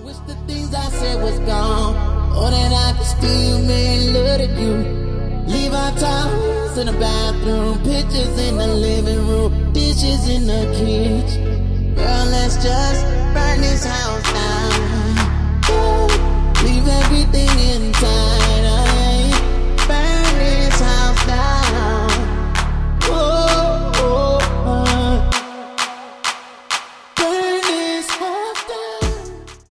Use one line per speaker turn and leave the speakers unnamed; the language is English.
Wish the things I said was gone, or that I could still make love to you. Leave our towels in the bathroom, pictures in the living room, dishes in the kitchen. Girl, let's just burn this house down.